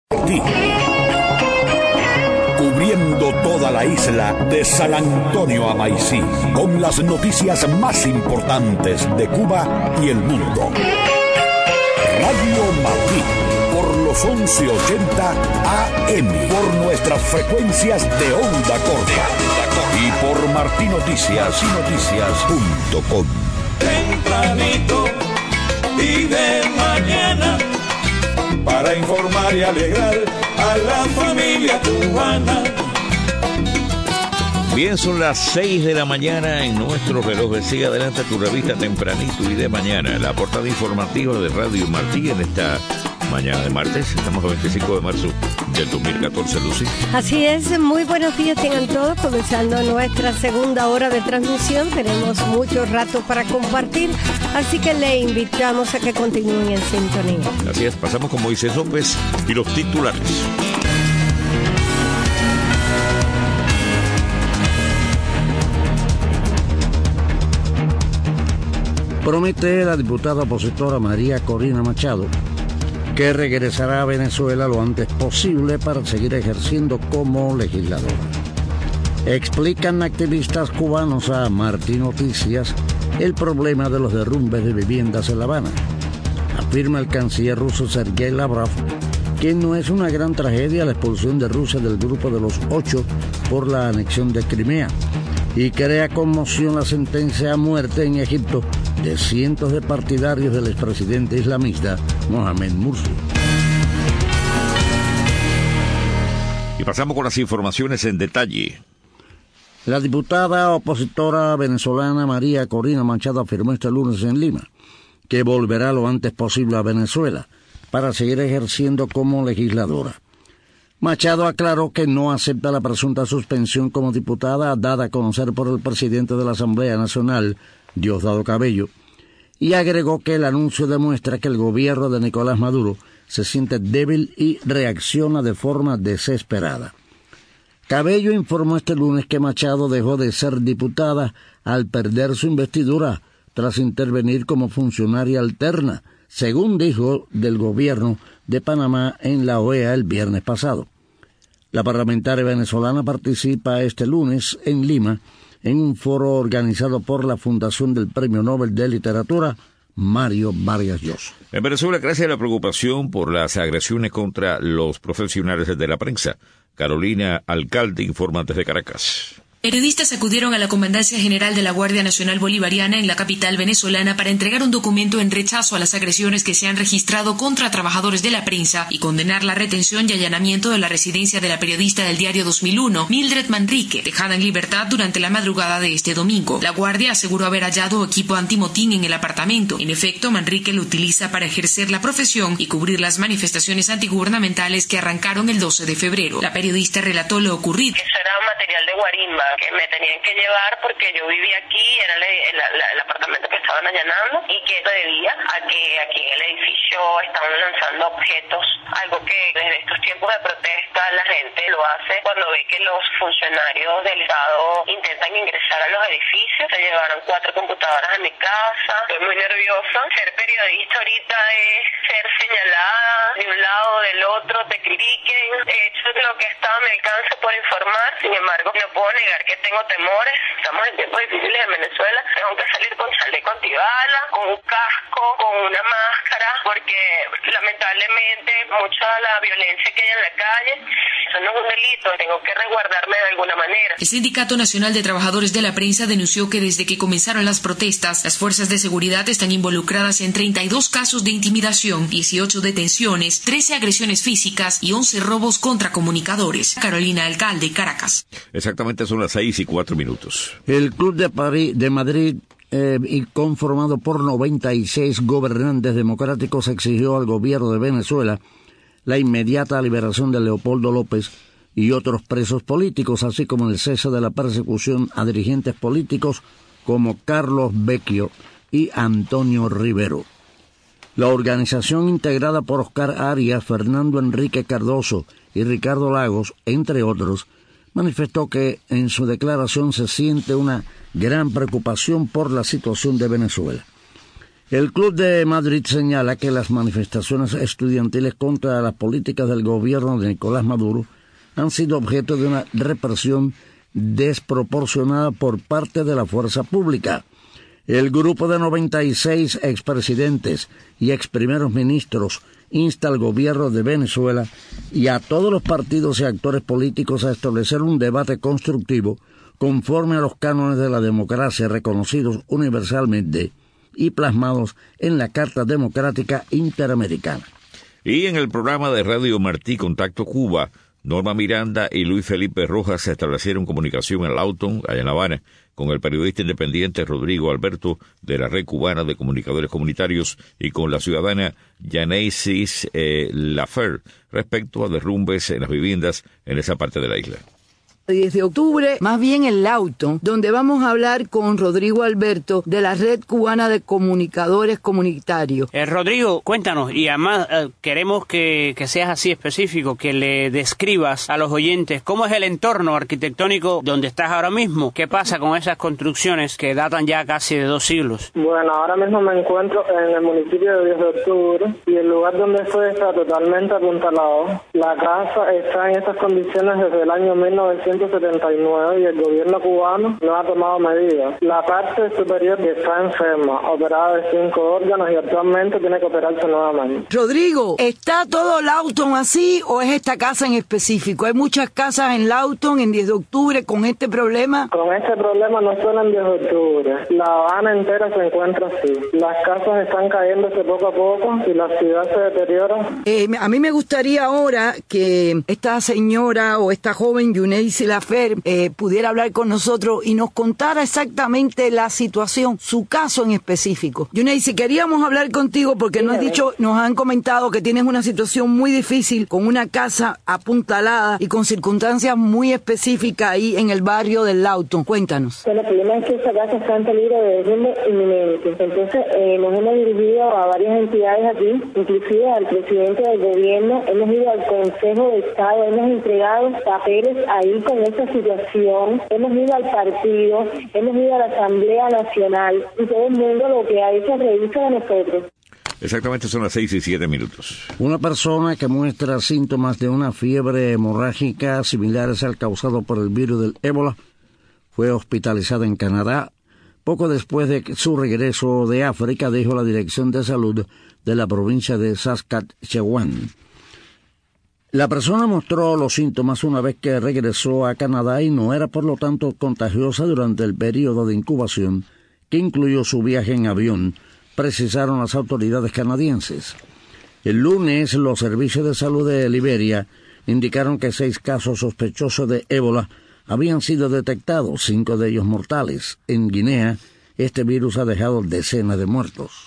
Martí. Cubriendo toda la isla de San Antonio a Maicí, con las noticias más importantes de Cuba y el mundo. Radio Martí, por los 1180 AM, por nuestras frecuencias de onda corta y por martinoticias.com. Tempranito y de mañana, para informar y alegrar a la familia cubana. Bien, son las 6 de la mañana en nuestro reloj. Sigue adelante tu revista Tempranito y de mañana, la portada informativa de Radio Martí en esta mañana de martes. Estamos el 25 de marzo del 2014, Lucy. Así es, muy buenos días tengan todos, comenzando nuestra segunda hora de transmisión. Tenemos mucho rato para compartir, así que le invitamos a que continúen en sintonía. Así es, pasamos con Moisés López y los titulares. Promete la diputada opositora María Corina Machado que regresará a Venezuela lo antes posible para seguir ejerciendo como legisladora. Explican activistas cubanos a Martí Noticias el problema de los derrumbes de viviendas en La Habana. Afirma el canciller ruso Sergei Lavrov que no es una gran tragedia la expulsión de Rusia del grupo de los 8 por la anexión de Crimea, y crea conmoción la sentencia a muerte en Egipto de cientos de partidarios del expresidente islamista Mohamed Morsi. Y pasamos con las informaciones en detalle. La diputada opositora venezolana María Corina Machado afirmó este lunes en Lima que volverá lo antes posible a Venezuela para seguir ejerciendo como legisladora. Machado aclaró que no acepta la presunta suspensión como diputada dada a conocer por el presidente de la Asamblea Nacional, Diosdado Cabello, y agregó que el anuncio demuestra que el gobierno de Nicolás Maduro se siente débil y reacciona de forma desesperada. Cabello informó este lunes que Machado dejó de ser diputada al perder su investidura tras intervenir como funcionaria alterna, según dijo del gobierno de Panamá en la OEA el viernes pasado. La parlamentaria venezolana participa este lunes en Lima en un foro organizado por la Fundación del Premio Nobel de Literatura, Mario Vargas Llosa. En Venezuela crece la preocupación por las agresiones contra los profesionales de la prensa. Carolina Alcalde informa desde Caracas. Periodistas acudieron a la Comandancia General de la Guardia Nacional Bolivariana en la capital venezolana para entregar un documento en rechazo a las agresiones que se han registrado contra trabajadores de la prensa y condenar la retención y allanamiento de la residencia de la periodista del diario 2001, Mildred Manrique, dejada en libertad durante la madrugada de este domingo. La Guardia aseguró haber hallado equipo antimotín en el apartamento. En efecto, Manrique lo utiliza para ejercer la profesión y cubrir las manifestaciones antigubernamentales que arrancaron el 12 de febrero. La periodista relató lo ocurrido. Eso era material de guarimba que me tenían que llevar porque yo vivía aquí, era el apartamento que estaban allanando, y que eso debía a que aquí en el edificio estaban lanzando objetos, algo que desde estos tiempos de protesta la gente lo hace cuando ve que los funcionarios del Estado intentan ingresar a los edificios. Se llevaron 4 computadoras a mi casa, estoy muy nerviosa. Ser periodista ahorita es ser señalada de un lado o del otro, te critiquen. He hecho lo que está a mi alcance por informar, sin embargo no puedo negar que tengo temores. Estamos en tiempos difíciles en Venezuela. Tengo que salir con chaleco antibala, con un casco, con una máscara, porque lamentablemente mucha de la violencia que hay en la calle, eso no es un delito. Tengo que resguardarme de alguna manera. El Sindicato Nacional de Trabajadores de la Prensa denunció que desde que comenzaron las protestas, las fuerzas de seguridad están involucradas en 32 casos de intimidación, 18 detenciones, 13 agresiones físicas y 11 robos contra comunicadores. Carolina Alcalde, Caracas. Exactamente son las 6:04. El Club de Madrid, y conformado por 96 gobernantes democráticos, exigió al gobierno de Venezuela la inmediata liberación de Leopoldo López y otros presos políticos, así como el cese de la persecución a dirigentes políticos como Carlos Vecchio y Antonio Rivero. La organización, integrada por Oscar Arias, Fernando Enrique Cardoso y Ricardo Lagos, entre otros, manifestó que en su declaración se siente una gran preocupación por la situación de Venezuela. El Club de Madrid señala que las manifestaciones estudiantiles contra las políticas del gobierno de Nicolás Maduro han sido objeto de una represión desproporcionada por parte de la fuerza pública. El grupo de 96 expresidentes y exprimeros ministros insta al gobierno de Venezuela y a todos los partidos y actores políticos a establecer un debate constructivo conforme a los cánones de la democracia reconocidos universalmente y plasmados en la Carta Democrática Interamericana. Y en el programa de Radio Martí Contacto Cuba, Norma Miranda y Luis Felipe Rojas establecieron comunicación en Lawton, allá en La Habana, con el periodista independiente Rodrigo Alberto de la Red Cubana de Comunicadores Comunitarios y con la ciudadana Yaneisis Lafer respecto a derrumbes en las viviendas en esa parte de la isla. 10 de octubre, más bien en Lawton, donde vamos a hablar con Rodrigo Alberto de la Red Cubana de Comunicadores Comunitarios. Rodrigo, cuéntanos, y además queremos que seas así específico, que le describas a los oyentes cómo es el entorno arquitectónico donde estás ahora mismo, qué pasa con esas construcciones que datan ya casi de 2 siglos. Bueno, ahora mismo me encuentro en el municipio de 10 de octubre y el lugar donde estoy está totalmente apuntalado. La casa está en estas condiciones desde el año 1979 y el gobierno cubano no ha tomado medidas. La parte superior está enferma, operada de 5 órganos y actualmente tiene que operarse nuevamente. Rodrigo, ¿está todo Lawton así o es esta casa en específico? ¿Hay muchas casas en Lawton en 10 de octubre con este problema? Con este problema no solo en 10 de octubre. La Habana entera se encuentra así. Las casas están cayéndose poco a poco y la ciudad se deteriora. A mí me gustaría ahora que esta señora o esta joven Yaneisis Lafer pudiera hablar con nosotros y nos contara exactamente la situación, su caso en específico. Yaneisis, queríamos hablar contigo porque nos han comentado que tienes una situación muy difícil con una casa apuntalada y con circunstancias muy específicas ahí en el barrio del Lawton. Cuéntanos. Bueno, el problema es que esa casa está en peligro de derrumbe inminente. Entonces nos hemos dirigido a varias entidades aquí, inclusive al presidente del gobierno, hemos ido al Consejo de Estado, hemos entregado papeles ahí con esa situación, hemos ido al partido, hemos ido a la Asamblea Nacional y todo el mundo lo que ha hecho es reírse de nosotros. Exactamente son las 6:07. Una persona que muestra síntomas de una fiebre hemorrágica similares al causado por el virus del ébola fue hospitalizada en Canadá poco después de su regreso de África, dijo la Dirección de Salud de la provincia de Saskatchewan. La persona mostró los síntomas una vez que regresó a Canadá y no era por lo tanto contagiosa durante el periodo de incubación que incluyó su viaje en avión, precisaron las autoridades canadienses. El lunes, los servicios de salud de Liberia indicaron que 6 casos sospechosos de ébola habían sido detectados, 5 de ellos mortales. En Guinea, este virus ha dejado decenas de muertos.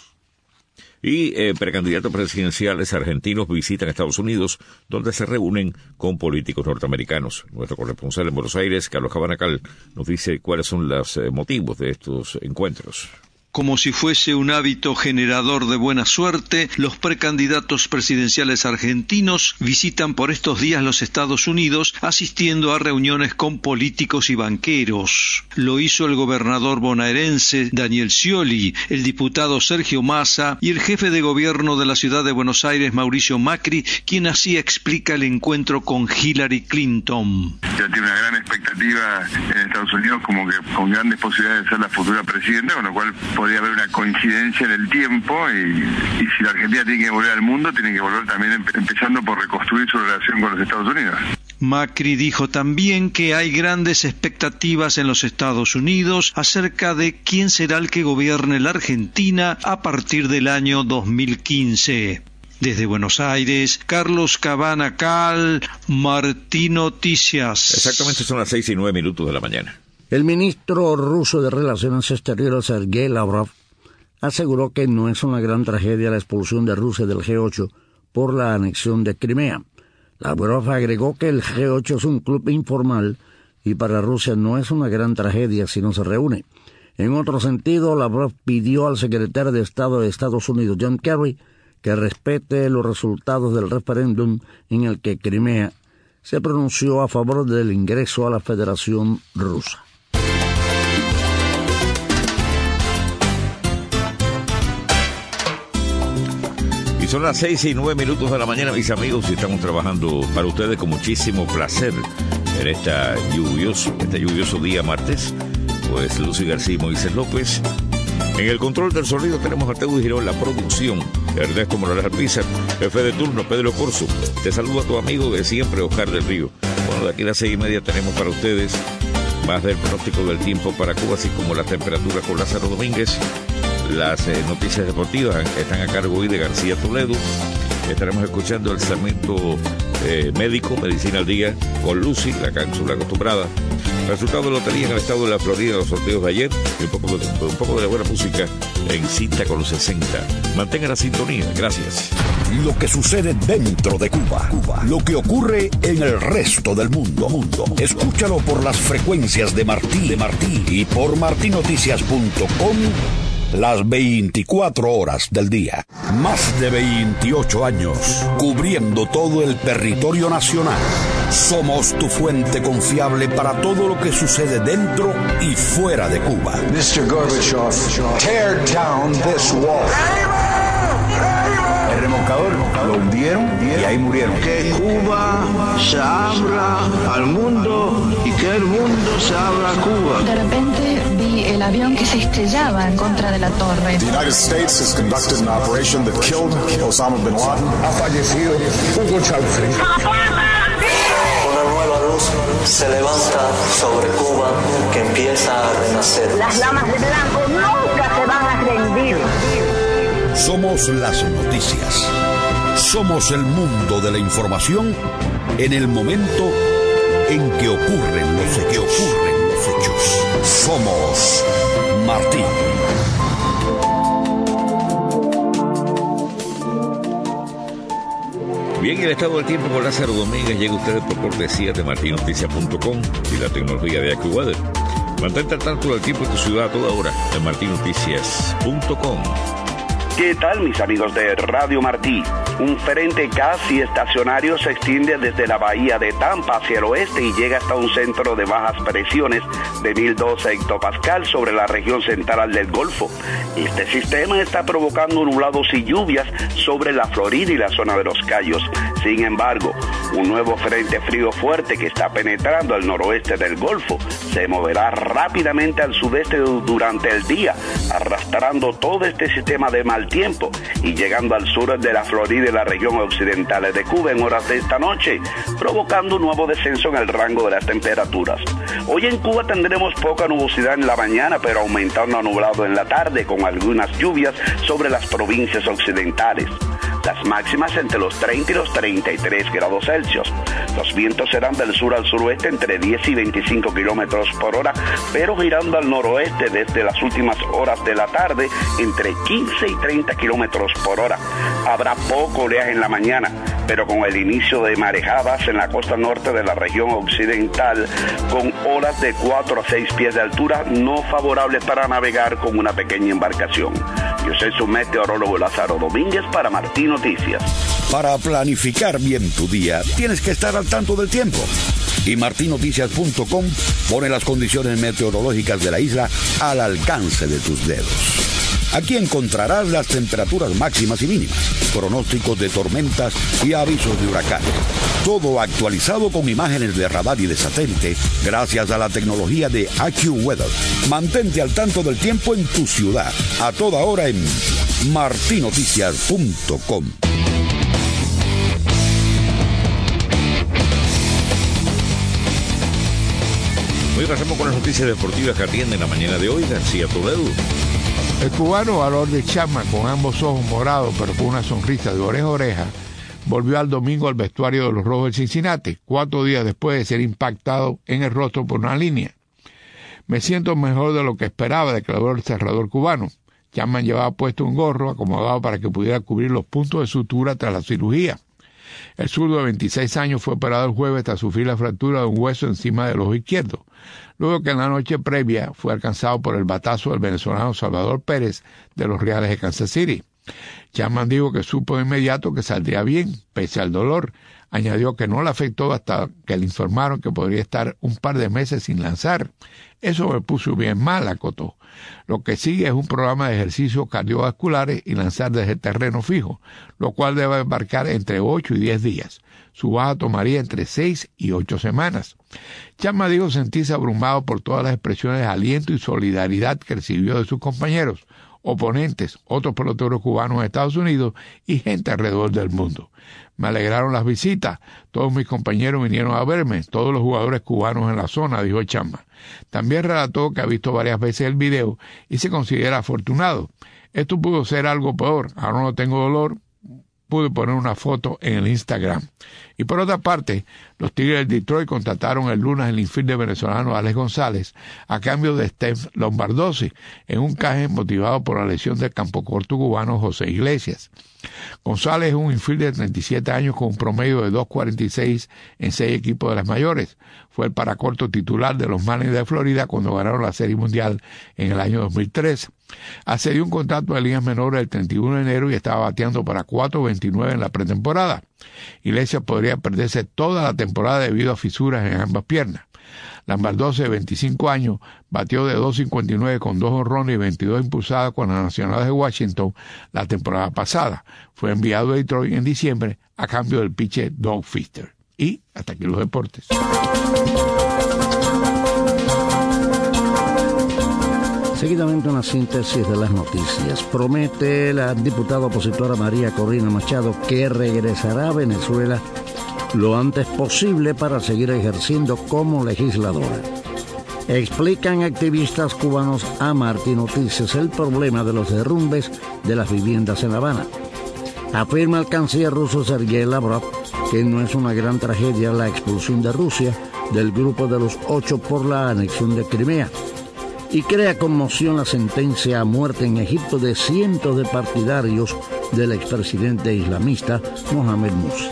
Y precandidatos presidenciales argentinos visitan Estados Unidos, donde se reúnen con políticos norteamericanos. Nuestro corresponsal en Buenos Aires, Carlos Cabanacal, nos dice cuáles son los motivos de estos encuentros. Como si fuese un hábito generador de buena suerte, los precandidatos presidenciales argentinos visitan por estos días los Estados Unidos, asistiendo a reuniones con políticos y banqueros. Lo hizo el gobernador bonaerense Daniel Scioli, el diputado Sergio Massa y el jefe de gobierno de la ciudad de Buenos Aires, Mauricio Macri, quien así explica el encuentro con Hillary Clinton. Ya tiene una gran expectativa en Estados Unidos, como que con grandes posibilidades de ser la futura presidenta, con lo cual podría haber una coincidencia en el tiempo y si la Argentina tiene que volver al mundo, tiene que volver también empezando por reconstruir su relación con los Estados Unidos. Macri dijo también que hay grandes expectativas en los Estados Unidos acerca de quién será el que gobierne la Argentina a partir del año 2015. Desde Buenos Aires, Carlos Cabanacal, Martí Noticias. Exactamente son las 6:09 de la mañana. El ministro ruso de Relaciones Exteriores, Sergei Lavrov, aseguró que no es una gran tragedia la expulsión de Rusia del G8 por la anexión de Crimea. Lavrov agregó que el G8 es un club informal y para Rusia no es una gran tragedia si no se reúne. En otro sentido, Lavrov pidió al secretario de Estado de Estados Unidos, John Kerry, que respete los resultados del referéndum en el que Crimea se pronunció a favor del ingreso a la Federación Rusa. Y son las 6:09 de la mañana, mis amigos, y estamos trabajando para ustedes con muchísimo placer en este lluvioso día martes. Pues Lucy García y Moisés López. En el control del sonido tenemos a Teudy Girón, la producción, Ernesto Morales Alpizar, jefe de turno, Pedro Corso. Te saluda a tu amigo de siempre, Oscar del Río. Bueno, de aquí a las 6:30 tenemos para ustedes más del pronóstico del tiempo para Cuba, así como la temperatura con Lázaro Domínguez. Las noticias deportivas están a cargo hoy de García Toledo. Estaremos escuchando el segmento médico, Medicina al Día, con Lucy, la cápsula acostumbrada. Resultado de lotería en el estado de la Florida, los sorteos de ayer, y un poco de la buena música en Cita con los 60. Mantenga la sintonía, gracias. Lo que sucede dentro de Cuba. Lo que ocurre en el resto del mundo. Escúchalo por las frecuencias de Martí y por martinoticias.com las 24 horas del día. Más de 28 años cubriendo todo el territorio nacional. Somos tu fuente confiable para todo lo que sucede dentro y fuera de Cuba. Mr. Gorbachev, tear down this wall. El remolcador lo hundieron y ahí murieron. Que Cuba se abra al mundo y que el mundo se abra a Cuba. De repente vi el avión que se estrellaba en contra de la torre. The United States has conducted an operation that killed Osama bin Laden. Ha fallecido Hugo Chávez. Una nueva luz se levanta sobre Cuba que empieza a renacer. Las damas de blanco nunca se van a rendir. Somos las noticias. Somos el mundo de la información en el momento en que ocurren los hechos. Somos Martín. Bien, el estado del tiempo con Lázaro Domínguez llega a ustedes por cortesía de martinoticias.com y la tecnología de AccuWeather. Mantente al tanto del tiempo en tu ciudad a toda hora en martinoticias.com. ¿Qué tal, mis amigos de Radio Martí? Un frente casi estacionario se extiende desde la bahía de Tampa hacia el oeste y llega hasta un centro de bajas presiones de 1012 hectopascal sobre la región central del Golfo. Este sistema está provocando nublados y lluvias sobre la Florida y la zona de los Cayos. Sin embargo, un nuevo frente frío fuerte que está penetrando al noroeste del Golfo se moverá rápidamente al sudeste durante el día, arrastrando todo este sistema de mal tiempo y llegando al sur de la Florida y la región occidental de Cuba en horas de esta noche, provocando un nuevo descenso en el rango de las temperaturas. Hoy en Cuba tendremos poca nubosidad en la mañana, pero aumentando a nublado en la tarde con algunas lluvias sobre las provincias occidentales. Las máximas entre los 30 y los 33 grados Celsius. Los vientos serán del sur al suroeste entre 10 y 25 kilómetros por hora, pero girando al noroeste desde las últimas horas de la tarde entre 15 y 30 kilómetros por hora. Habrá poco oleaje en la mañana, pero con el inicio de marejadas en la costa norte de la región occidental, con olas de 4 a 6 pies de altura, no favorables para navegar con una pequeña embarcación. Yo soy su meteorólogo Lázaro Domínguez para Martín Noticias. Para planificar bien tu día, tienes que estar al tanto del tiempo. Y martinoticias.com pone las condiciones meteorológicas de la isla al alcance de tus dedos. Aquí encontrarás las temperaturas máximas y mínimas, pronósticos de tormentas y avisos de huracanes. Todo actualizado con imágenes de radar y de satélite, gracias a la tecnología de AccuWeather. Mantente al tanto del tiempo en tu ciudad, a toda hora en martinoticias.com. Hoy pasamos con las noticias deportivas que atienden la mañana de hoy. García Toledo. El cubano Valor de Chapman, con ambos ojos morados pero con una sonrisa de oreja a oreja, volvió al domingo al vestuario de los Rojos de Cincinnati, 4 días después de ser impactado en el rostro por una línea. Me siento mejor de lo que esperaba, declaró el cerrador cubano. Chapman llevaba puesto un gorro acomodado para que pudiera cubrir los puntos de sutura tras la cirugía. El zurdo de 26 años fue operado el jueves tras sufrir la fractura de un hueso encima del ojo izquierdo, luego que en la noche previa fue alcanzado por el batazo del venezolano Salvador Pérez de los Reales de Kansas City. Chapman dijo que supo de inmediato que saldría bien, pese al dolor, Añadió que no le afectó hasta que le informaron que podría estar un par de meses sin lanzar. Eso me puso bien mal, acotó. Lo que sigue es un programa de ejercicios cardiovasculares y lanzar desde terreno fijo, lo cual debe abarcar entre 8 y 10 días. Su baja tomaría entre 6 y 8 semanas. Chapman dijo sentirse abrumado por todas las expresiones de aliento y solidaridad que recibió de sus compañeros, oponentes, otros peloteros cubanos en Estados Unidos y gente alrededor del mundo. Me alegraron las visitas, todos mis compañeros vinieron a verme, todos los jugadores cubanos en la zona, dijo Chapman. También relató que ha visto varias veces el video y se considera afortunado. Esto pudo ser algo peor, ahora no tengo dolor, pude poner una foto en el Instagram. Y por otra parte, los Tigres de Detroit contrataron el lunes el infielder venezolano Alex González a cambio de Steph Lombardozzi en un canje motivado por la lesión del campocorto cubano José Iglesias. González es un infielder de 37 años con un promedio de 2.46 en 6 equipos de las mayores. Fue el paracorto titular de los Marlins de Florida cuando ganaron la Serie Mundial en el año 2003. Accedió un contrato de ligas menores el 31 de enero y estaba bateando para 4.29 en la pretemporada. Iglesias podría perderse toda la temporada debido a fisuras en ambas piernas. Lombardozzi, de 25 años, batió de 2.59 con 2 jonrones y 22 impulsadas con las Nacionales de Washington la temporada pasada. Fue enviado a Detroit en diciembre a cambio del pitcher Doug Fister. Y hasta aquí los deportes. Seguidamente una síntesis de las noticias. Promete la diputada opositora María Corina Machado que regresará a Venezuela lo antes posible para seguir ejerciendo como legisladora. Explican activistas cubanos a Martí Noticias el problema de los derrumbes de las viviendas en La Habana. Afirma el canciller ruso Sergei Lavrov que no es una gran tragedia la expulsión de Rusia del grupo de los 8 por la anexión de Crimea. Y crea conmoción la sentencia a muerte en Egipto de cientos de partidarios del expresidente islamista Mohamed Morsi.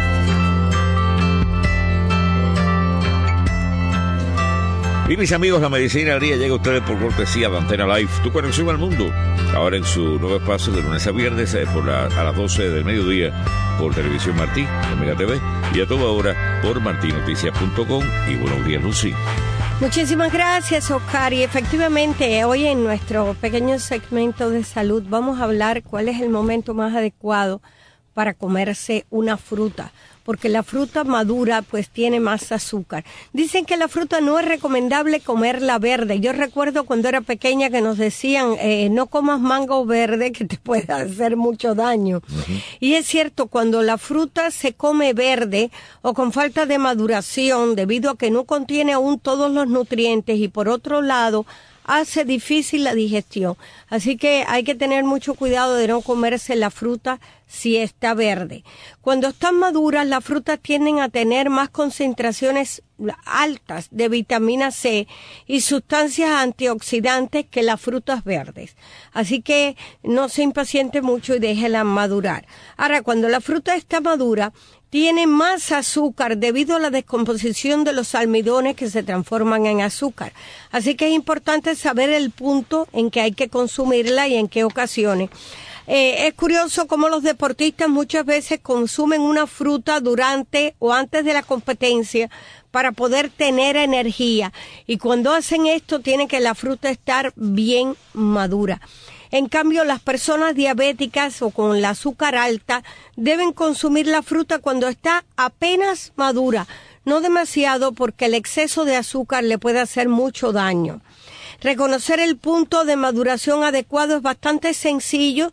Y mis amigos, la medicina al día llega a ustedes por cortesía de Antena Life, tu conexión al mundo. Ahora en su nuevo espacio de lunes a viernes a las 12 del mediodía por Televisión Martí, Omega TV, y a toda hora por martinoticias.com. Y buenos días, Lucy. Muchísimas gracias, Oscar. Y efectivamente, hoy en nuestro pequeño segmento de salud vamos a hablar cuál es el momento más adecuado para comerse una fruta, porque la fruta madura pues tiene más azúcar. Dicen que la fruta no es recomendable comerla verde. Yo recuerdo cuando era pequeña que nos decían no comas mango verde que te puede hacer mucho daño. Y es cierto, cuando la fruta se come verde o con falta de maduración debido a que no contiene aún todos los nutrientes y por otro lado hace difícil la digestión. Así que hay que tener mucho cuidado de no comerse la fruta si está verde. Cuando están maduras, las frutas tienden a tener más concentraciones altas de vitamina C y sustancias antioxidantes que las frutas verdes. Así que no se impaciente mucho y déjela madurar. Ahora, cuando la fruta está madura, tiene más azúcar debido a la descomposición de los almidones que se transforman en azúcar. Así que es importante saber el punto en que hay que consumirla y en qué ocasiones. Es curioso cómo los deportistas muchas veces consumen una fruta durante o antes de la competencia para poder tener energía. Y cuando hacen esto, tiene que la fruta estar bien madura. En cambio, las personas diabéticas o con el azúcar alta deben consumir la fruta cuando está apenas madura, no demasiado porque el exceso de azúcar le puede hacer mucho daño. Reconocer el punto de maduración adecuado es bastante sencillo.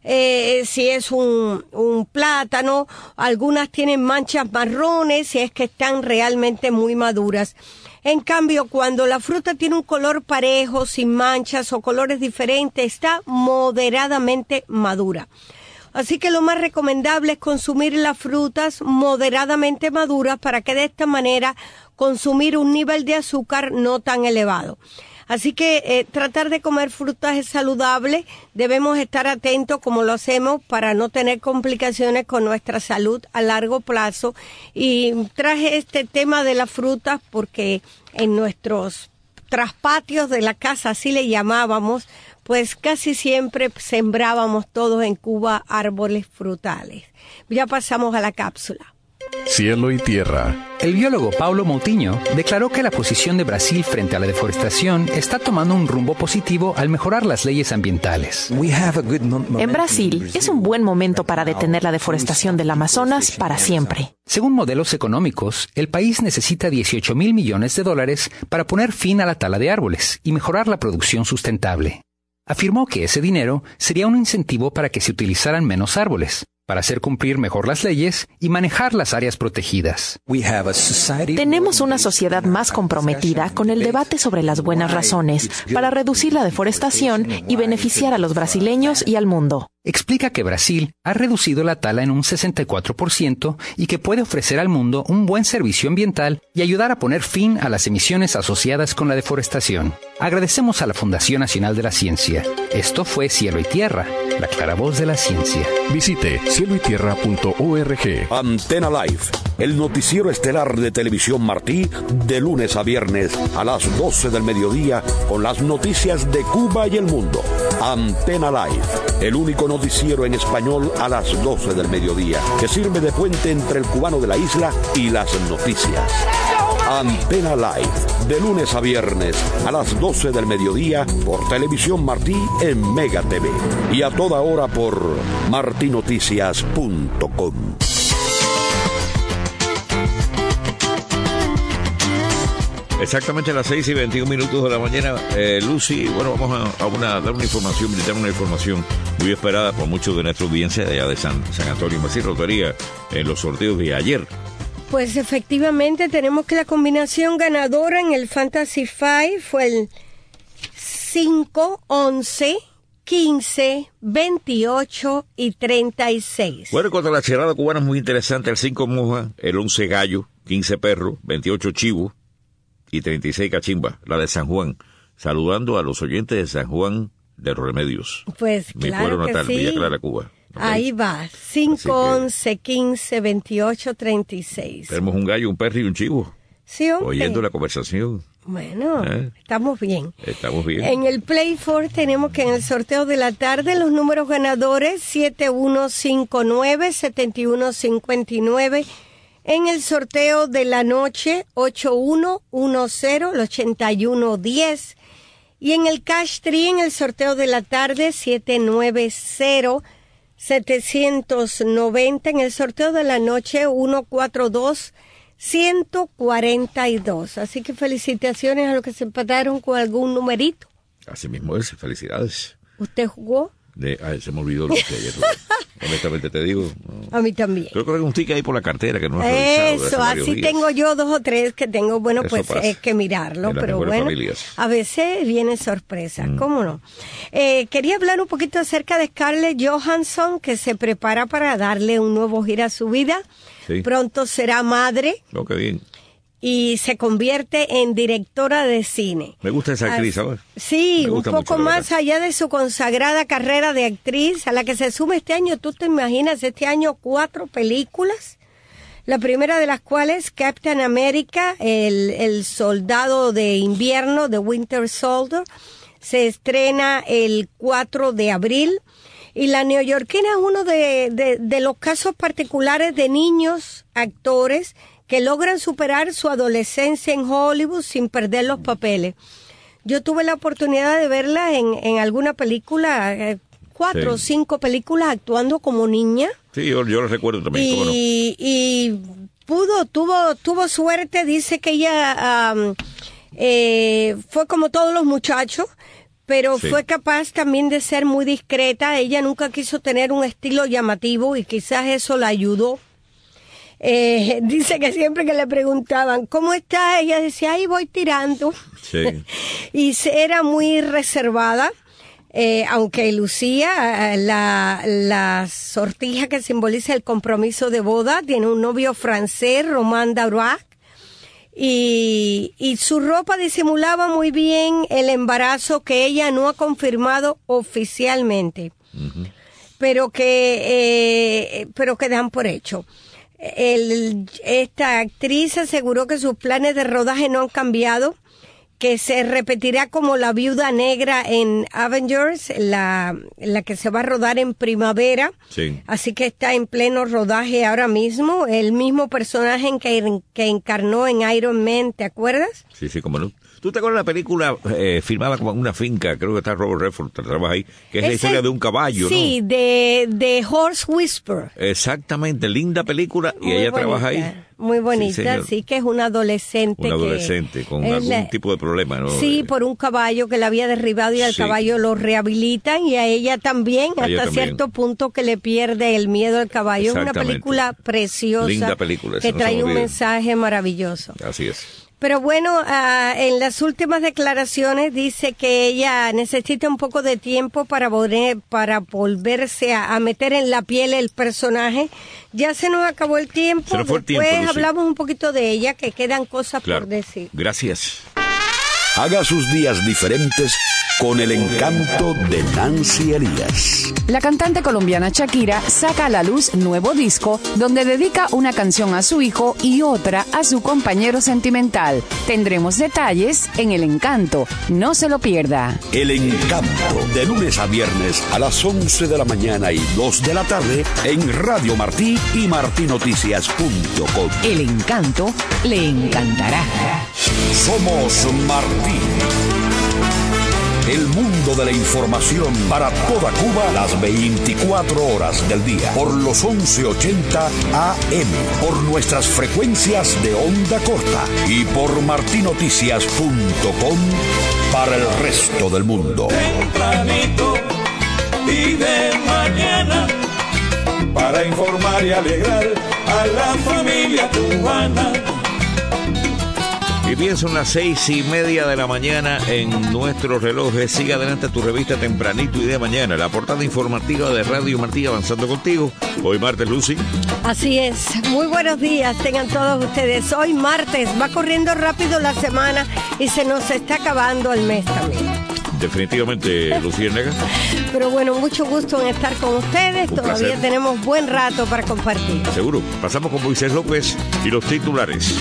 Si es un plátano, algunas tienen manchas marrones, si es que están realmente muy maduras. En cambio, cuando la fruta tiene un color parejo, sin manchas o colores diferentes, está moderadamente madura. Así que lo más recomendable es consumir las frutas moderadamente maduras para que de esta manera consumir un nivel de azúcar no tan elevado. Así que tratar de comer frutas es saludable, debemos estar atentos como lo hacemos para no tener complicaciones con nuestra salud a largo plazo. Y traje este tema de las frutas porque en nuestros traspatios de la casa, así le llamábamos, pues casi siempre sembrábamos todos en Cuba árboles frutales. Ya pasamos a la cápsula. Cielo y tierra. El biólogo Paulo Moutinho declaró que la posición de Brasil frente a la deforestación está tomando un rumbo positivo al mejorar las leyes ambientales. En Brasil es un buen momento para detener la deforestación del Amazonas para siempre. Según modelos económicos, el país necesita $18,000 millones para poner fin a la tala de árboles y mejorar la producción sustentable. Afirmó que ese dinero sería un incentivo para que se utilizaran menos árboles, para hacer cumplir mejor las leyes y manejar las áreas protegidas. Tenemos una sociedad más comprometida con el debate sobre las buenas razones para reducir la deforestación y beneficiar a los brasileños y al mundo. Explica que Brasil ha reducido la tala en un 64% y que puede ofrecer al mundo un buen servicio ambiental y ayudar a poner fin a las emisiones asociadas con la deforestación. Agradecemos a la Fundación Nacional de la Ciencia. Esto fue Cielo y Tierra, la clara voz de la ciencia. Visite cieloytierra.org. Antena Live, el noticiero estelar de Televisión Martí, de lunes a viernes a las 12 del mediodía, con las noticias de Cuba y el mundo. Antena Live, el único noticiero en español a las 12 del mediodía, que sirve de puente entre el cubano de la isla y las noticias. Antena Live, de lunes a viernes a las 12 del mediodía por Televisión Martí en Mega TV y a toda hora por martinoticias.com. Exactamente a las 6:21 de la mañana, Lucy, bueno, vamos a dar una información, brindar una información muy esperada por muchos de nuestra audiencia de allá de San Antonio Macías Rotería en los sorteos de ayer. Pues efectivamente tenemos que la combinación ganadora en el Fantasy 5 fue el 5, 11, 15, 28 y 36. Bueno, contra la charada cubana es muy interesante, el 5 moja, el 11 gallo, 15 perro, 28 chivo y 36 cachimba, la de San Juan. Saludando a los oyentes de San Juan de los Remedios. Pues mi claro pueblo natal, que sí. Villa Clara, Cuba. Okay. Ahí va, 5, 11, 15, 28, 36. Tenemos un gallo, un perro y un chivo. Sí, hombre. Oyendo la conversación. Bueno, estamos bien. Estamos bien. En el Play 4 tenemos que en el sorteo de la tarde los números ganadores 7159, 7159. En el sorteo de la noche 8110, el 8110. Y en el Cash Tree en el sorteo de la tarde 790, 790. En el sorteo de la noche 142, 142. Así que felicitaciones a los que se empataron con algún numerito. Así mismo es, felicidades. ¿Usted jugó? Se me olvidó lo que ayer. Honestamente te digo. No. A mí también. Creo que hay un ticket ahí por la cartera que no has revisado. Eso, así tengo yo 2 o 3 que tengo. Bueno, eso pues pasa. es que mirarlo. Pero bueno, familias. A veces viene sorpresa. ¿Cómo no? Quería hablar un poquito acerca de Scarlett Johansson, que se prepara para darle un nuevo giro a su vida. Sí. Pronto será madre. Oh, qué bien. Y se convierte en directora de cine. Me gusta esa actriz, ¿sabes? Sí, un poco más allá de su consagrada carrera de actriz, a la que se suma este año, tú te imaginas, este año 4 películas. La primera de las cuales, Captain America, el soldado de invierno, de Winter Soldier, se estrena el 4 de abril. Y la neoyorquina es uno de los casos particulares de niños actores que logran superar su adolescencia en Hollywood sin perder los papeles. Yo tuve la oportunidad de verla en alguna película, 4 o 5 películas actuando como niña. Sí, yo lo recuerdo también. Y tuvo suerte, dice que ella fue como todos los muchachos, pero fue capaz también de ser muy discreta. Ella nunca quiso tener un estilo llamativo y quizás eso la ayudó. Dice que siempre que le preguntaban ¿cómo está? Ella decía, ahí voy tirando. Sí. Y era muy reservada, aunque lucía la sortija que simboliza el compromiso de boda. Tiene un novio francés, Romain Darois, y su ropa disimulaba muy bien el embarazo que ella no ha confirmado oficialmente, pero que dan por hecho. Esta actriz aseguró que sus planes de rodaje no han cambiado, que se repetirá como la viuda negra en Avengers, la que se va a rodar en primavera. Sí. Así que está en pleno rodaje ahora mismo. El mismo personaje que encarnó en Iron Man, ¿te acuerdas? Sí, cómo no. ¿Tú te acuerdas de la película filmada como en una finca? Creo que está Robert Redford, trabaja ahí, que es la historia de un caballo, sí, ¿no? de Horse Whisperer. Exactamente, linda película, y muy ella bonita, trabaja ahí. Muy bonita, sí, que es una adolescente. Una adolescente con algún tipo de problema, ¿no? Sí, por un caballo que la había derribado y al caballo lo rehabilitan, y a ella también, hasta cierto punto que le pierde el miedo al caballo. Es una película preciosa. Linda película. Que trae un mensaje maravilloso. Así es. Pero bueno, en las últimas declaraciones dice que ella necesita un poco de tiempo para volverse a meter en la piel el personaje. Ya se nos acabó el tiempo. Se nos fue el tiempo, Después Lucy. hablamos un poquito de ella, que quedan cosas por decir. Gracias. Haga sus días diferentes con el encanto de Nancy Elías. La cantante colombiana Shakira saca a la luz nuevo disco donde dedica una canción a su hijo y otra a su compañero sentimental. Tendremos detalles en El Encanto. No se lo pierda. El Encanto, de lunes a viernes a las 11 de la mañana y 2 de la tarde en Radio Martí y martinoticias.com. El Encanto le encantará. Somos Martí. El mundo de la información para toda Cuba las 24 horas del día por los 1180 AM, por nuestras frecuencias de onda corta y por martinoticias.com para el resto del mundo. Tempranito y de mañana para informar y alegrar a la familia cubana. Y bien, son las 6:30 de la mañana en nuestros relojes. Sigue adelante tu revista Tempranito y de mañana, la portada informativa de Radio Martí, avanzando contigo. Hoy martes, Lucy. Así es. Muy buenos días tengan todos ustedes. Hoy martes, va corriendo rápido la semana y se nos está acabando el mes también. Definitivamente, Luciérnaga. Pero bueno, mucho gusto en estar con ustedes. Un Todavía placer. tenemos buen rato para compartir. Seguro. Pasamos con Moisés López y los titulares.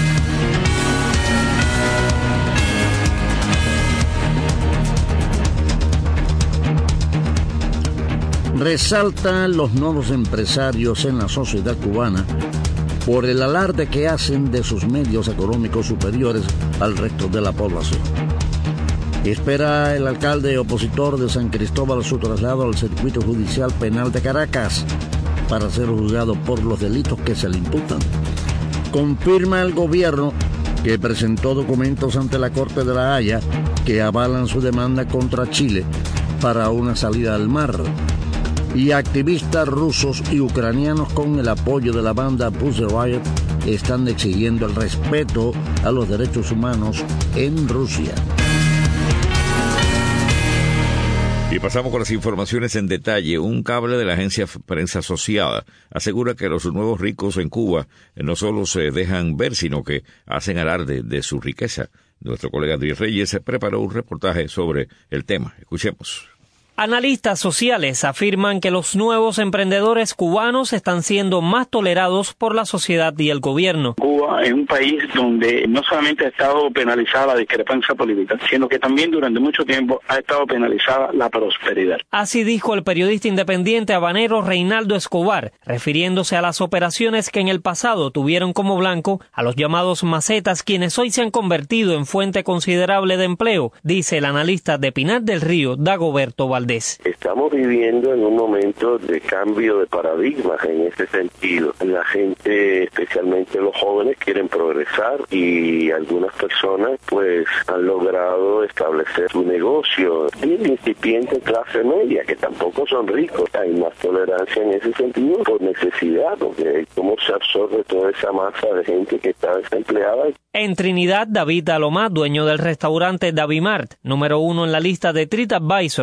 Resaltan los nuevos empresarios en la sociedad cubana por el alarde que hacen de sus medios económicos superiores al resto de la población. Espera el alcalde opositor de San Cristóbal su traslado al circuito judicial penal de Caracas para ser juzgado por los delitos que se le imputan. Confirma el gobierno que presentó documentos ante la Corte de La Haya que avalan su demanda contra Chile para una salida al mar. Y activistas rusos y ucranianos con el apoyo de la banda Pussy Riot están exigiendo el respeto a los derechos humanos en Rusia. Y pasamos con las informaciones en detalle. Un cable de la agencia Prensa Asociada asegura que los nuevos ricos en Cuba no solo se dejan ver, sino que hacen alarde de su riqueza. Nuestro colega Andrés Reyes preparó un reportaje sobre el tema. Escuchemos. Analistas sociales afirman que los nuevos emprendedores cubanos están siendo más tolerados por la sociedad y el gobierno. Cuba es un país donde no solamente ha estado penalizada la discrepancia política, sino que también durante mucho tiempo ha estado penalizada la prosperidad. Así dijo el periodista independiente habanero Reinaldo Escobar, refiriéndose a las operaciones que en el pasado tuvieron como blanco a los llamados macetas, quienes hoy se han convertido en fuente considerable de empleo, dice el analista de Pinar del Río, Dagoberto Valdés. Estamos viviendo en un momento de cambio de paradigmas en ese sentido. La gente, especialmente los jóvenes, quieren progresar y algunas personas pues han logrado establecer su negocio. Y la incipiente clase media, que tampoco son ricos. Hay más tolerancia en ese sentido por necesidad, porque cómo se absorbe toda esa masa de gente que está desempleada. En Trinidad, David Alomá, dueño del restaurante Davimart, número 1 en la lista de TripAdvisor en esa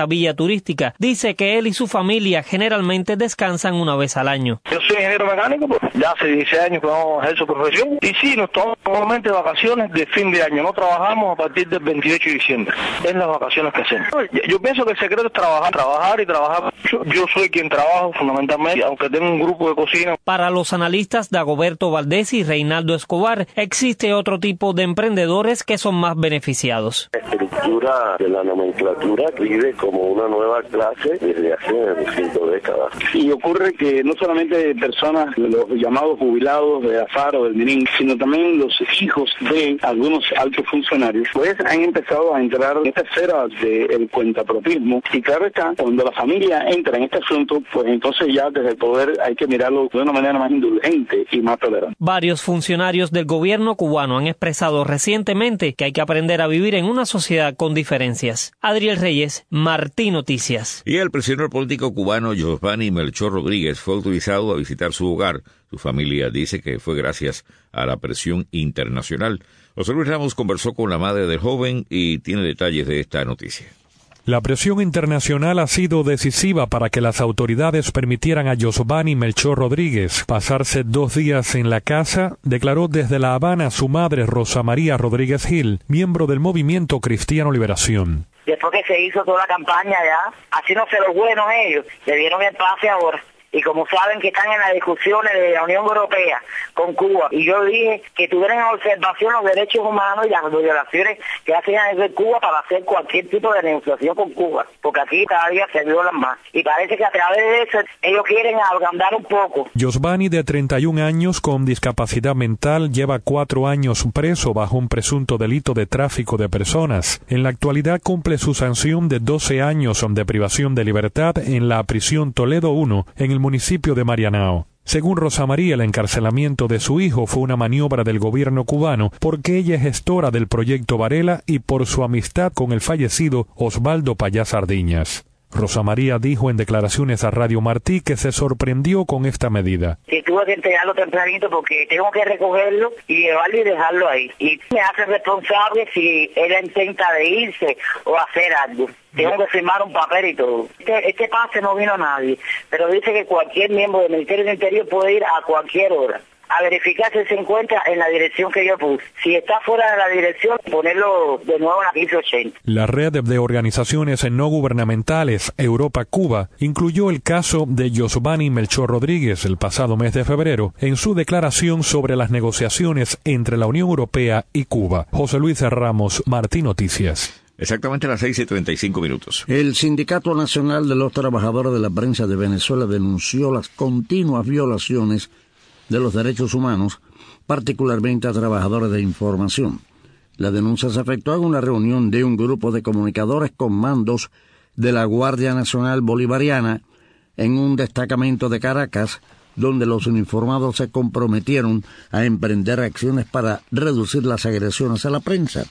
villa turística. Dice que él y su familia generalmente descansan una vez al año. Yo soy ingeniero mecánico, pues ya hace 16 años que no ejerzo profesión y sí, nos tomamos normalmente vacaciones de fin de año. No trabajamos a partir del 28 de diciembre. Es las vacaciones que hacemos. Yo pienso que el secreto es trabajar y trabajar. Yo soy quien trabajo fundamentalmente, aunque tengo un grupo de cocina. Para los analistas Dagoberto Valdés y Reinaldo Escobar, existe otro tipo de emprendedores que son más beneficiados. La estructura de la nomenclatura vive como una nueva clase desde hace 5 décadas. Y ocurre que no solamente personas, los llamados jubilados de AFAR o del MININ, sino también los hijos de algunos altos funcionarios, pues han empezado a entrar en esta esfera del cuentapropismo. Y claro está, cuando la familia entra en este asunto, pues entonces ya desde el poder hay que mirarlo de una manera más indulgente y más tolerante. Varios funcionarios del gobierno cubano han expresado recientemente que hay que aprender a vivir en una sociedad con diferencias. Adriel Reyes, Martí Noticias. Y el prisionero político cubano Josvany Melchor Rodríguez fue autorizado a visitar su hogar. Su familia dice que fue gracias a la presión internacional. José Luis Ramos conversó con la madre del joven y tiene detalles de esta noticia. La presión internacional ha sido decisiva para que las autoridades permitieran a Josvany Melchor Rodríguez pasarse 2 días en la casa, declaró desde La Habana su madre Rosa María Rodríguez Gil, miembro del Movimiento Cristiano Liberación. Después que se hizo toda la campaña ya, haciéndose los buenos ellos, le dieron el pase ahora. Y como saben que están en las discusiones de la Unión Europea con Cuba, y yo dije que tuvieran en observación los derechos humanos y las violaciones que hacen desde Cuba para hacer cualquier tipo de negociación con Cuba, porque aquí cada día se violan más. Y parece que a través de eso ellos quieren agrandar un poco. Josvany, de 31 años, con discapacidad mental, lleva 4 años preso bajo un presunto delito de tráfico de personas. En la actualidad cumple su sanción de 12 años de privación de libertad en la prisión Toledo 1, en el municipio de Marianao. Según Rosa María, el encarcelamiento de su hijo fue una maniobra del gobierno cubano porque ella es gestora del proyecto Varela y por su amistad con el fallecido Osvaldo Payá Sardiñas. Rosa María dijo en declaraciones a Radio Martí que se sorprendió con esta medida. Que tuve que entregarlo tempranito porque tengo que recogerlo y llevarlo y dejarlo ahí. Y me hace responsable si él intenta de irse o hacer algo. Tengo que firmar un papel y todo. Este pase no vino a nadie, pero dice que cualquier miembro del Ministerio del Interior puede ir a cualquier hora a verificar si se encuentra en la dirección que yo puse. Si está fuera de la dirección, ponerlo de nuevo en la 1580. La red de organizaciones no gubernamentales Europa-Cuba incluyó el caso de Josvany Melchor Rodríguez el pasado mes de febrero en su declaración sobre las negociaciones entre la Unión Europea y Cuba. José Luis Ramos, Martí Noticias. Exactamente a las 6:35. El Sindicato Nacional de los Trabajadores de la Prensa de Venezuela denunció las continuas violaciones de los derechos humanos, particularmente a trabajadores de información. La denuncia se efectuó en una reunión de un grupo de comunicadores con mandos de la Guardia Nacional Bolivariana en un destacamento de Caracas, donde los uniformados se comprometieron a emprender acciones para reducir las agresiones a la prensa.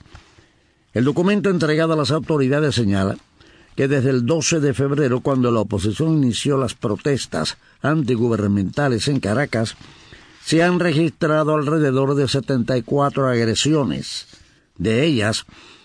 El documento entregado a las autoridades señala que desde el 12 de febrero, cuando la oposición inició las protestas antigubernamentales en Caracas, se han registrado alrededor de 74 agresiones. De ellas,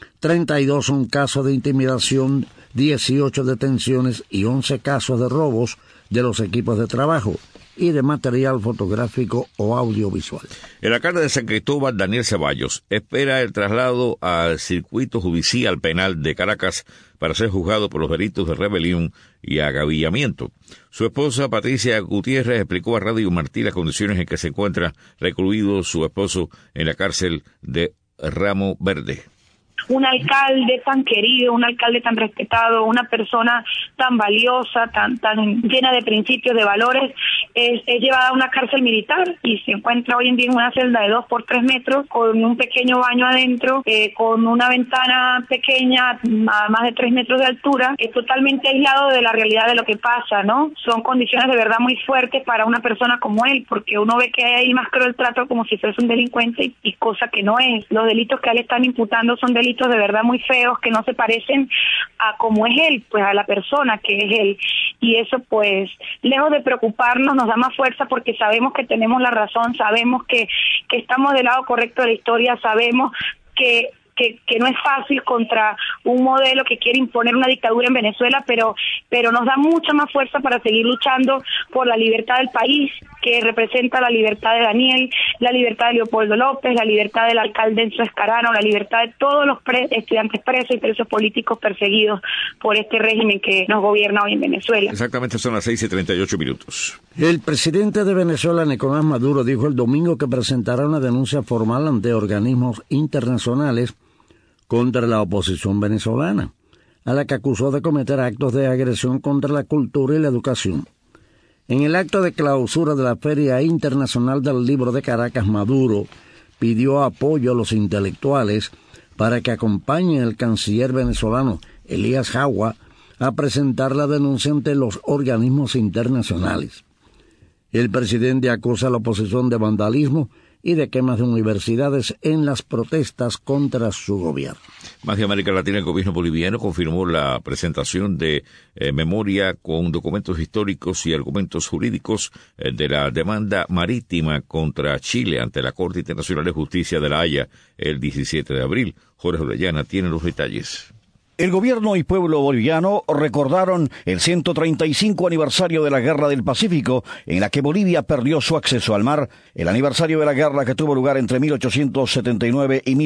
32 son casos de intimidación, 18 detenciones y 11 casos de robos de los equipos de trabajo y de material fotográfico o audiovisual. El alcalde de San Cristóbal, Daniel Ceballos, espera el traslado al circuito judicial penal de Caracas para ser juzgado por los delitos de rebelión y agavillamiento. Su esposa, Patricia Gutiérrez, explicó a Radio Martí las condiciones en que se encuentra recluido su esposo en la cárcel de Ramo Verde. Un alcalde tan querido, un alcalde tan respetado, una persona tan valiosa, tan llena de principios, de valores, es llevada a una cárcel militar y se encuentra hoy en día en una celda de 2 por 3 metros, con un pequeño baño adentro, con una ventana pequeña a más de 3 metros de altura, totalmente aislado de la realidad de lo que pasa, ¿no? Son condiciones de verdad muy fuertes para una persona como él, porque uno ve que hay más cruel trato como si fuese un delincuente y cosa que no es. Los delitos que a él están imputando son delitos de verdad muy feos que no se parecen a cómo es él, pues a la persona que es él, y eso pues lejos de preocuparnos nos da más fuerza porque sabemos que tenemos la razón, sabemos que estamos del lado correcto de la historia, sabemos que que no es fácil contra un modelo que quiere imponer una dictadura en Venezuela, pero nos da mucha más fuerza para seguir luchando por la libertad del país, que representa la libertad de Daniel, la libertad de Leopoldo López, la libertad del alcalde Enzo Escarano, la libertad de todos los estudiantes presos y presos políticos perseguidos por este régimen que nos gobierna hoy en Venezuela. Exactamente, son las 6:38. El presidente de Venezuela, Nicolás Maduro, dijo el domingo que presentará una denuncia formal ante organismos internacionales contra la oposición venezolana, a la que acusó de cometer actos de agresión contra la cultura y la educación. En el acto de clausura de la Feria Internacional del Libro de Caracas, Maduro pidió apoyo a los intelectuales para que acompañen al canciller venezolano Elías Jagua a presentar la denuncia ante los organismos internacionales. El presidente acusa a la oposición de vandalismo y de quemas de universidades en las protestas contra su gobierno. Más de América Latina, el gobierno boliviano confirmó la presentación de memoria con documentos históricos y argumentos jurídicos de la demanda marítima contra Chile ante la Corte Internacional de Justicia de La Haya el 17 de abril. Jorge Orellana tiene los detalles. El gobierno y pueblo boliviano recordaron el 135 aniversario de la Guerra del Pacífico, en la que Bolivia perdió su acceso al mar, el aniversario de la guerra que tuvo lugar entre 1879 y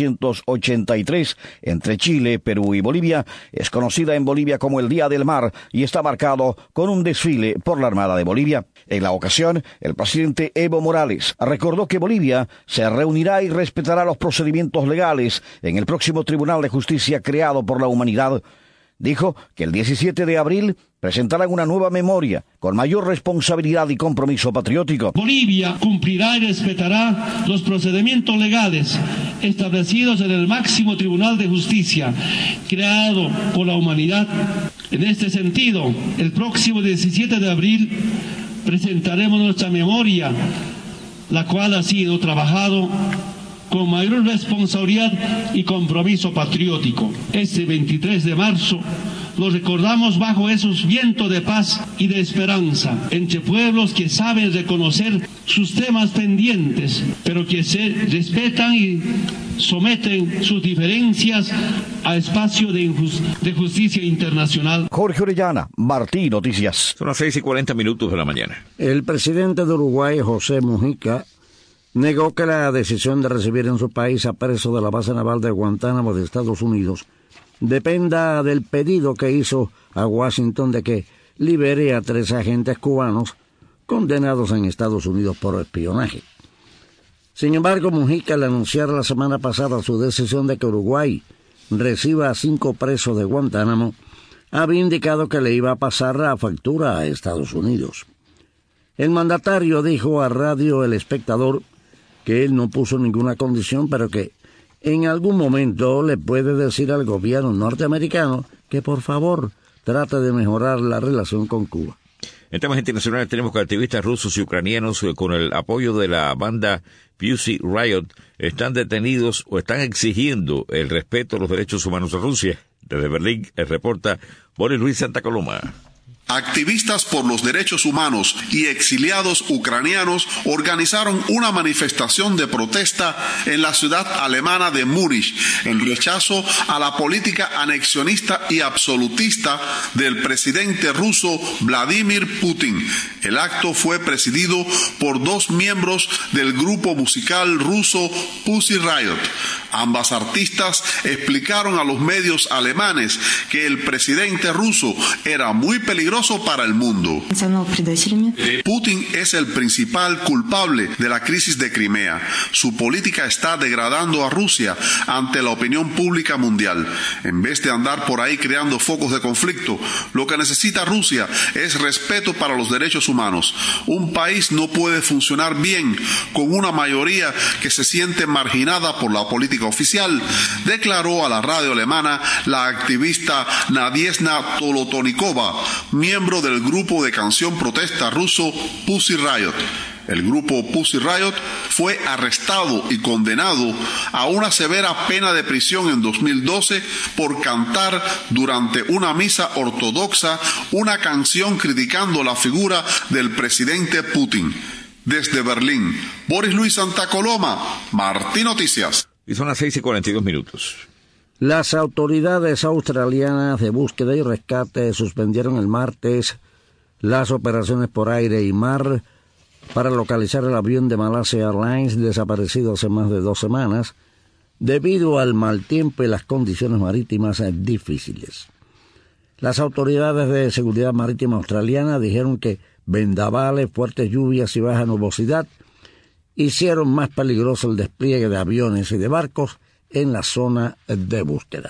1883 entre Chile, Perú y Bolivia, es conocida en Bolivia como el Día del Mar y está marcado con un desfile por la Armada de Bolivia. En la ocasión, el presidente Evo Morales recordó que Bolivia se reunirá y respetará los procedimientos legales en el próximo Tribunal de Justicia creado por la humanidad. Dijo que el 17 de abril presentarán una nueva memoria con mayor responsabilidad y compromiso patriótico. Bolivia cumplirá y respetará los procedimientos legales establecidos en el máximo Tribunal de Justicia creado por la humanidad. En este sentido, el próximo 17 de abril presentaremos nuestra memoria, la cual ha sido trabajado con mayor responsabilidad y compromiso patriótico. Este 23 de marzo lo recordamos bajo esos vientos de paz y de esperanza, entre pueblos que saben reconocer sus temas pendientes, pero que se respetan y someten sus diferencias a espacio de justicia internacional. Jorge Orellana, Martí Noticias. Son las 6:40 de la mañana. El presidente de Uruguay, José Mujica, negó que la decisión de recibir en su país a presos de la base naval de Guantánamo de Estados Unidos dependa del pedido que hizo a Washington de que libere a 3 agentes cubanos condenados en Estados Unidos por espionaje. Sin embargo, Mujica, al anunciar la semana pasada su decisión de que Uruguay reciba a 5 presos de Guantánamo, había indicado que le iba a pasar la factura a Estados Unidos. El mandatario dijo a Radio El Espectador que él no puso ninguna condición, pero que en algún momento le puede decir al gobierno norteamericano que por favor trate de mejorar la relación con Cuba. En temas internacionales tenemos que activistas rusos y ucranianos con el apoyo de la banda Pussy Riot están detenidos o están exigiendo el respeto a los derechos humanos de Rusia. Desde Berlín, reporta Boris Luis Santa Coloma. Activistas por los derechos humanos y exiliados ucranianos organizaron una manifestación de protesta en la ciudad alemana de Múnich en rechazo a la política anexionista y absolutista del presidente ruso Vladimir Putin. El acto fue presidido por 2 miembros del grupo musical ruso Pussy Riot. Ambas artistas explicaron a los medios alemanes que el presidente ruso era muy peligroso para el mundo. Putin es el principal culpable de la crisis de Crimea. Su política está degradando a Rusia ante la opinión pública mundial. En vez de andar por ahí creando focos de conflicto, lo que necesita Rusia es respeto para los derechos humanos. Un país no puede funcionar bien con una mayoría que se siente marginada por la política oficial, declaró a la radio alemana la activista Nadiezhda Tolotonikova, miembro del grupo de canción protesta ruso Pussy Riot. El grupo Pussy Riot fue arrestado y condenado a una severa pena de prisión en 2012 por cantar durante una misa ortodoxa una canción criticando la figura del presidente Putin. Desde Berlín, Boris Luis Santa Coloma, Martí Noticias. Y son las 6:42. Las autoridades australianas de búsqueda y rescate suspendieron el martes las operaciones por aire y mar para localizar el avión de Malaysia Airlines desaparecido hace más de 2 semanas debido al mal tiempo y las condiciones marítimas difíciles. Las autoridades de seguridad marítima australiana dijeron que vendavales, fuertes lluvias y baja nubosidad hicieron más peligroso el despliegue de aviones y de barcos en la zona de búsqueda.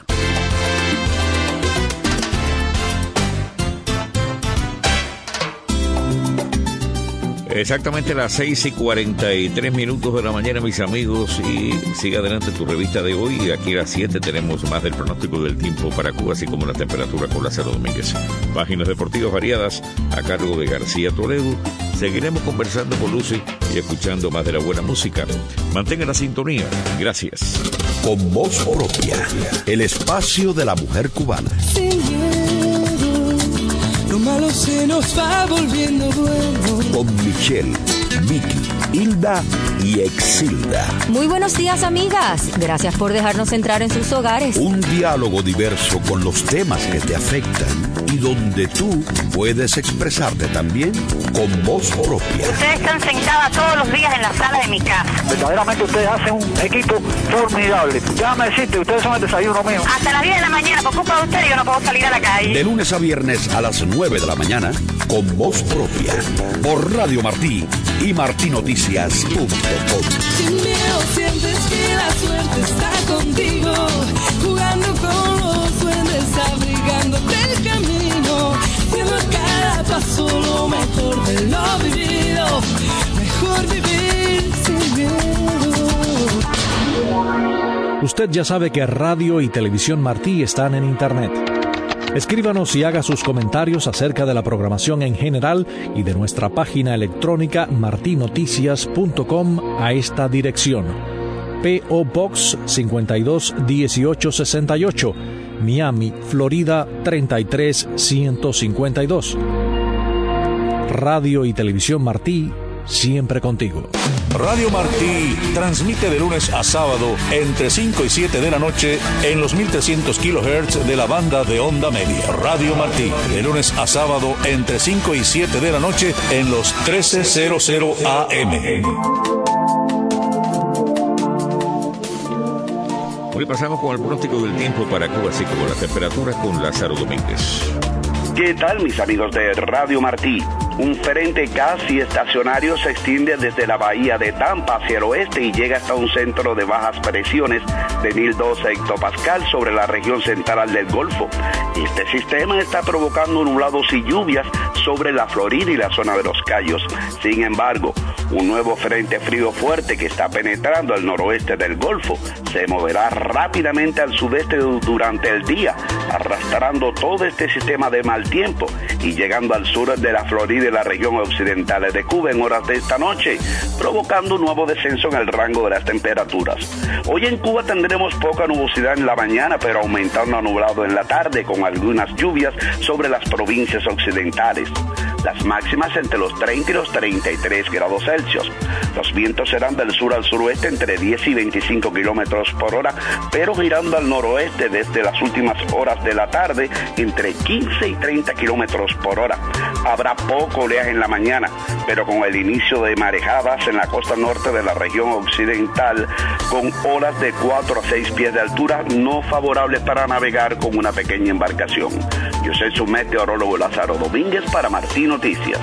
Exactamente las 6:43 de la mañana, mis amigos, y sigue adelante tu revista de hoy. Y aquí a las 7 tenemos más del pronóstico del tiempo para Cuba, así como la temperatura con Lázaro Domínguez. Páginas deportivas variadas a cargo de García Toledo. Seguiremos conversando con Lucy y escuchando más de la buena música. Mantengan la sintonía. Gracias. Con voz propia, el espacio de la mujer cubana. Lo malo se nos va volviendo bueno. Con Michelle, Vicky, Hilda y Exilda. Muy buenos días, amigas. Gracias por dejarnos entrar en sus hogares. Un diálogo diverso con los temas que te afectan y donde tú puedes expresarte también con voz propia. Ustedes están sentadas todos los días en la sala de mi casa. Verdaderamente ustedes hacen un equipo formidable. Déjame decirte, ustedes son el desayuno mío. Hasta las 10 de la mañana, por culpa de ustedes, yo no puedo salir a la calle. De lunes a viernes a las 9 de la mañana, con voz propia, por Radio Martí y martinoticias.com. Sin miedo sientes que la suerte está contigo, jugando con los duendes, abrigándote el camino, siendo cada paso lo mejor de lo vivido, mejor vivir sin miedo. Usted ya sabe que Radio y Televisión Martí están en Internet. Escríbanos y haga sus comentarios acerca de la programación en general y de nuestra página electrónica martinoticias.com a esta dirección: P.O. Box 521868, Miami, Florida 33152. Radio y Televisión Martí, siempre contigo. Radio Martí transmite de lunes a sábado entre 5 y 7 de la noche en los 1300 kHz de la banda de onda media. Radio Martí, de lunes a sábado entre 5 y 7 de la noche en los 1300 AM. Hoy pasamos con el pronóstico del tiempo para Cuba, así como las temperaturas con Lázaro Domínguez. ¿Qué tal, mis amigos de Radio Martí? Un frente casi estacionario se extiende desde la bahía de Tampa hacia el oeste y llega hasta un centro de bajas presiones de 1012 hectopascal sobre la región central del Golfo. Este sistema está provocando nublados y lluvias sobre la Florida y la zona de los Cayos. Sin embargo, un nuevo frente frío fuerte que está penetrando al noroeste del Golfo se moverá rápidamente al sudeste durante el día, arrastrando todo este sistema de mal tiempo y llegando al sur de la Florida y la región occidental de Cuba en horas de esta noche, provocando un nuevo descenso en el rango de las temperaturas. Hoy en Cuba tendremos poca nubosidad en la mañana, pero aumentando a nublado en la tarde con algunas lluvias sobre las provincias occidentales. Las máximas entre los 30 y los 33 grados Celsius. Los vientos serán del sur al suroeste entre 10 y 25 kilómetros por hora, pero girando al noroeste desde las últimas horas de la tarde entre 15 y 30 kilómetros por hora. Habrá poco oleaje en la mañana, pero con el inicio de marejadas en la costa norte de la región occidental, con olas de 4 a 6 pies de altura no favorables para navegar con una pequeña embarcación. Yo soy su meteorólogo Lázaro Domínguez para Martín Noticias.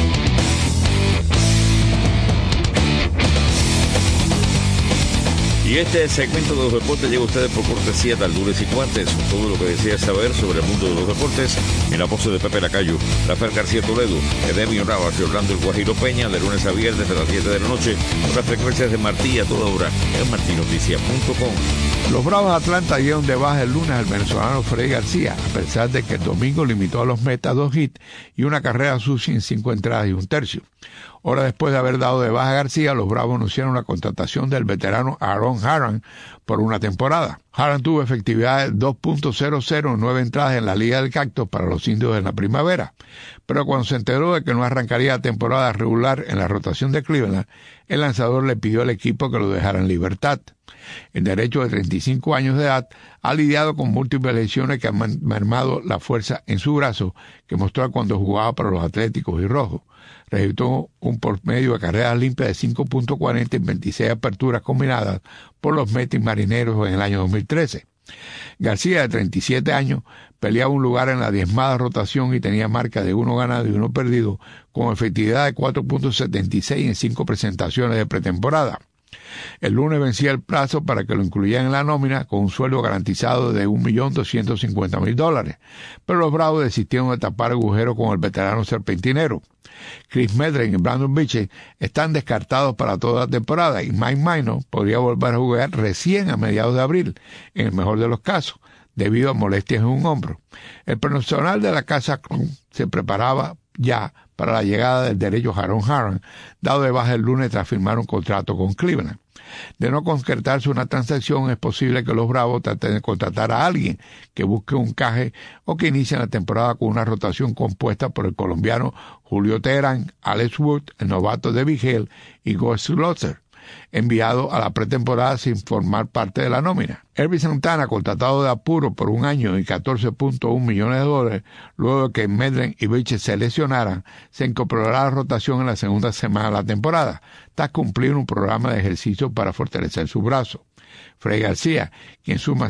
Y este segmento de los deportes llega a ustedes por cortesía de Aldures y Cuantes. Todo lo que deseas saber sobre el mundo de los deportes en la voz de Pepe Lacayo, Rafael García Toledo, Edemio Navas y Orlando El Guajiro Peña, de lunes a viernes a las 7 de la noche, con las frecuencias de Martí a toda hora en martinoticias.com. Los Bravos de Atlanta dieron de baja el lunes al venezolano Freddy García, a pesar de que el domingo limitó a los Mets 2 hits y una carrera sucia en 5 entradas y un tercio. Horas después de haber dado de baja a García, los Bravos anunciaron la contratación del veterano Aaron Haran por una temporada. Haran tuvo efectividad de 2.00 en 9 entradas en la Liga del Cactus para los Indios en la primavera, pero cuando se enteró de que no arrancaría la temporada regular en la rotación de Cleveland, el lanzador le pidió al equipo que lo dejara en libertad. El derecho de 35 años de edad ha lidiado con múltiples lesiones que han mermado la fuerza en su brazo que mostró cuando jugaba para los Atléticos y Rojos. Registró un promedio de carreras limpias de 5.40 en 26 aperturas combinadas por los Mets y Marineros en el año 2013. García, de 37 años, peleaba un lugar en la diezmada rotación y tenía marca de 1 ganado y 1 perdido, con efectividad de 4.76 en 5 presentaciones de pretemporada. El lunes vencía el plazo para que lo incluyeran en la nómina con un sueldo garantizado de $1.250.000, pero los Bravos desistieron de tapar agujero con el veterano serpentinero. Chris Medlen y Brandon Beachey están descartados para toda la temporada y Mike Minor podría volver a jugar recién a mediados de abril, en el mejor de los casos, debido a molestias en un hombro. El personal de la Casa Cron se preparaba ya para la llegada del derecho Aaron Haran, dado de baja el lunes tras firmar un contrato con Cleveland. De no concretarse una transacción, es posible que los Bravos traten de contratar a alguien que busque un encaje o que inicie la temporada con una rotación compuesta por el colombiano Julio Teherán, Alex Wood, el novato de Vigel y Gus Lotzer, enviado a la pretemporada sin formar parte de la nómina. Ervin Santana, contratado de apuro por 1 año y $14.1 millones, luego de que Medlen y Beachey se lesionaran, se incorporará a la rotación en la segunda semana de la temporada, tras cumplir un programa de ejercicio para fortalecer su brazo. Freddy García, quien suma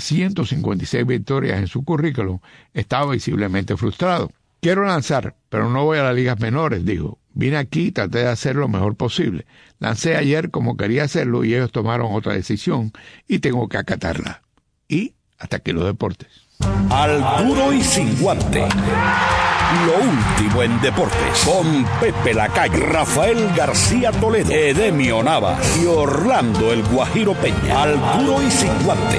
156 victorias en su currículum, estaba visiblemente frustrado. Quiero lanzar, pero no voy a las ligas menores, dijo. Vine aquí y traté de hacer lo mejor posible. Lancé ayer como quería hacerlo y ellos tomaron otra decisión y tengo que acatarla. Y hasta aquí los deportes. Al duro y sin guante. Lo último en deportes. Con Pepe Lacayo, Rafael García Toledo, Edemio Navas y Orlando el Guajiro Peña. Al duro y sin guante.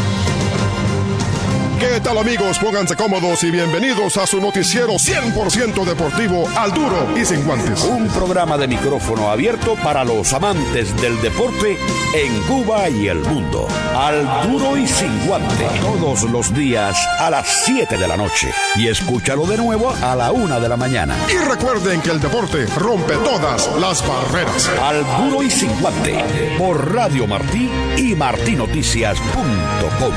¿Qué tal, amigos? Pónganse cómodos y bienvenidos a su noticiero 100% deportivo, Al Duro y Sin Guantes. Un programa de micrófono abierto para los amantes del deporte en Cuba y el mundo. Al Duro y Sin Guante. Todos los días a las 7 de la noche. Y escúchalo de nuevo a la 1 de la mañana. Y recuerden que el deporte rompe todas las barreras. Al Duro y Sin Guante. Por Radio Martí y martinoticias.com.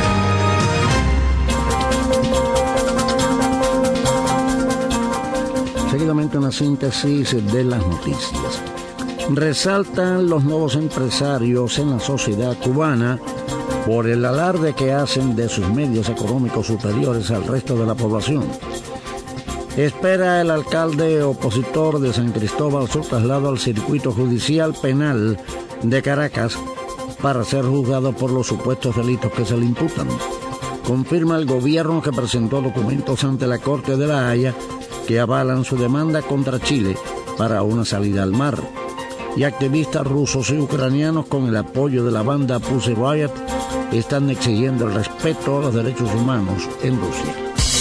Seguidamente una síntesis de las noticias. Resaltan los nuevos empresarios en la sociedad cubana por el alarde que hacen de sus medios económicos superiores al resto de la población. Espera el alcalde opositor de San Cristóbal su traslado al circuito judicial penal de Caracas para ser juzgado por los supuestos delitos que se le imputan. Confirma el gobierno que presentó documentos ante la Corte de La Haya que avalan su demanda contra Chile para una salida al mar. Y activistas rusos y ucranianos, con el apoyo de la banda Pussy Riot, están exigiendo el respeto a los derechos humanos en Rusia.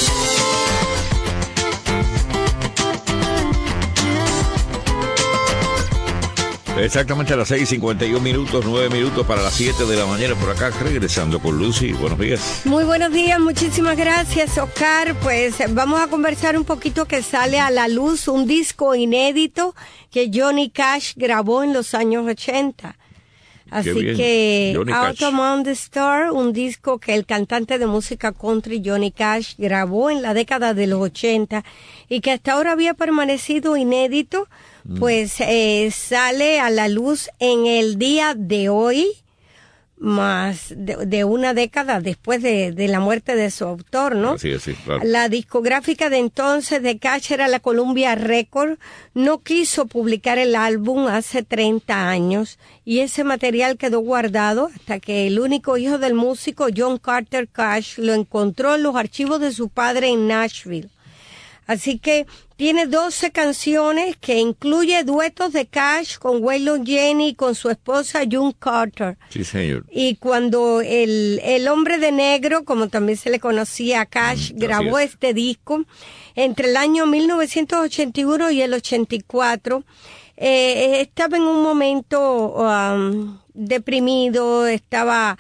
Exactamente a las 6:51, 9 minutos para las 7 de la mañana por acá, regresando con Lucy. Buenos días. Muy buenos días, muchísimas gracias, Oscar. Pues vamos a conversar un poquito que sale a la luz un disco inédito que Johnny Cash grabó en los años 80. Así que Out Among the Stars, un disco que el cantante de música country Johnny Cash grabó en la década de los 80 y que hasta ahora había permanecido inédito, pues sale a la luz en el día de hoy, más de una década después de la muerte de su autor, ¿no? Sí, claro. La discográfica de entonces de Cash era la Columbia Records, no quiso publicar el álbum hace 30 años y ese material quedó guardado hasta que el único hijo del músico, John Carter Cash, lo encontró en los archivos de su padre en Nashville. Así que tiene 12 canciones que incluye duetos de Cash con Waylon Jennings y con su esposa June Carter. Sí, señor. Y cuando el hombre de negro, como también se le conocía a Cash, grabó este disco entre el año 1981 y el 84, estaba en un momento deprimido, estaba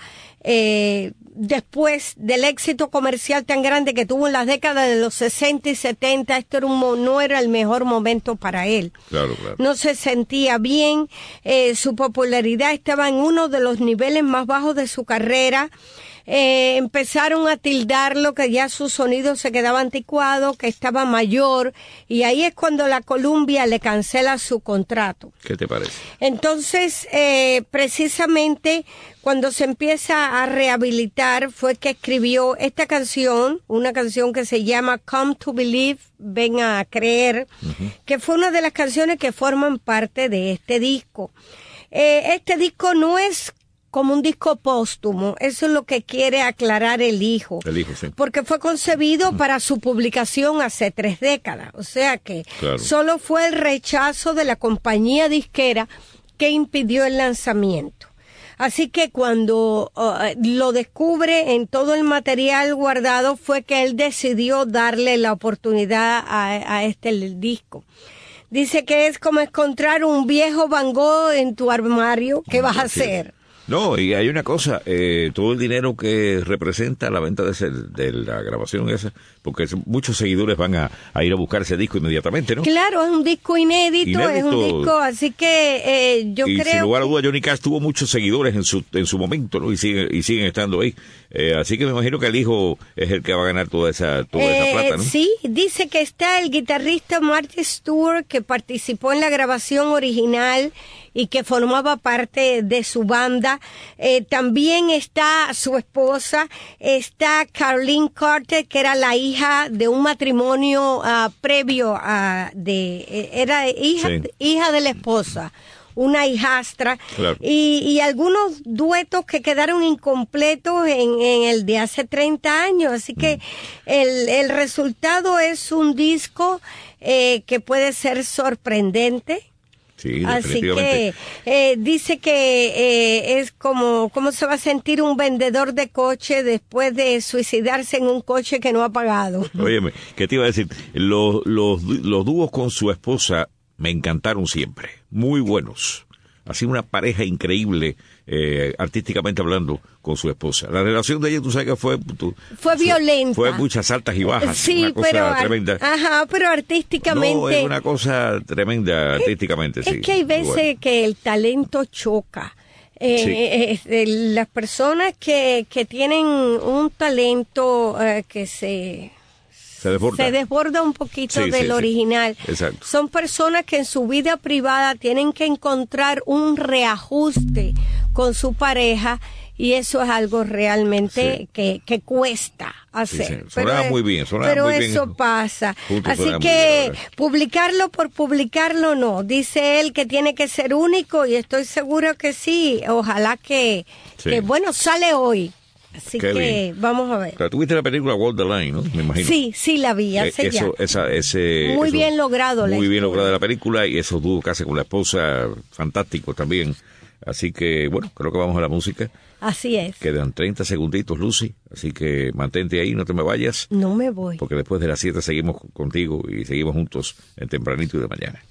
después del éxito comercial tan grande que tuvo en las décadas de los 60 y 70, no era el mejor momento para él. Claro, claro. No se sentía bien, su popularidad estaba en uno de los niveles más bajos de su carrera. Empezaron a tildarlo, que ya su sonido se quedaba anticuado, que estaba mayor, y ahí es cuando la Columbia le cancela su contrato. ¿Qué te parece? Entonces, precisamente cuando se empieza a rehabilitar fue que escribió esta canción, una canción que se llama Come to Believe, Ven a Creer, que fue una de las canciones que forman parte de este disco. Este disco no es como un disco póstumo, eso es lo que quiere aclarar el hijo. El hijo, sí. Porque fue concebido para su publicación hace 3 décadas, o sea que solo fue el rechazo de la compañía disquera que impidió el lanzamiento. Así que cuando lo descubre en todo el material guardado fue que él decidió darle la oportunidad a este disco. Dice que es como encontrar un viejo Van Gogh en tu armario. ¿Qué vas a hacer? No, y hay una cosa, todo el dinero que representa la venta de la grabación esa, porque muchos seguidores van a ir a buscar ese disco inmediatamente, ¿no? Claro, es un disco inédito. Es un disco, así que yo creo... Y sin lugar a duda, Johnny Cash tuvo muchos seguidores en su momento, ¿no? Y siguen estando ahí. Así que me imagino que el hijo es el que va a ganar toda esa plata, ¿no? Sí, dice que está el guitarrista Marty Stewart, que participó en la grabación original y que formaba parte de su banda. También está su esposa, está Caroline Carter, que era la hija de un matrimonio previo era hija de la esposa, una hijastra, claro. Y algunos duetos que quedaron incompletos en el de hace 30 años, así que el resultado es un disco que puede ser sorprendente. Sí, así que dice que es como cómo se va a sentir un vendedor de coche después de suicidarse en un coche que no ha pagado. Óyeme, ¿qué te iba a decir? Los dúos con su esposa me encantaron siempre, muy buenos. Así una pareja increíble, artísticamente hablando, con su esposa. La relación de ella, tú sabes que fue violenta. Fue muchas altas y bajas. Sí, una cosa tremenda. Ajá, pero artísticamente. No, es una cosa tremenda artísticamente, sí. Es que hay veces que el talento choca. Las personas que tienen un talento que se desborda un poquito del original. Exacto. Son personas que en su vida privada tienen que encontrar un reajuste con su pareja y eso es algo realmente que cuesta hacer. Sonaba muy bien. Pero eso pasa. Así que publicarlo por publicarlo no. Dice él que tiene que ser único y estoy seguro que sí. Ojalá que bueno, sale hoy. Así que bien. Vamos a ver. Pero tuviste la película Walk the Line, ¿no? Me imagino. Sí, la vi hace ya. Muy bien logrado. Muy bien lograda la película y esos dúos que hace con la esposa, fantástico también. Así que, bueno, creo que vamos a la música. Así es. Quedan 30 segunditos, Lucy. Así que mantente ahí, no te me vayas. No me voy. Porque después de las 7 seguimos contigo y seguimos juntos en Tempranito y de Mañana.